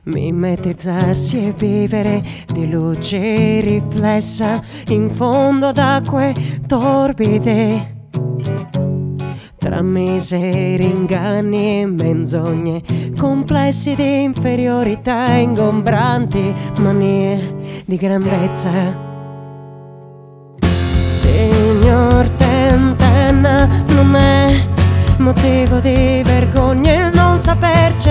mimetizzarsi e vivere di luce riflessa in fondo ad acque torbide, tra miseri, inganni e menzogne, complessi di inferiorità, ingombranti manie di grandezza. Signor Tentenna, non è motivo di vergogna il non saperci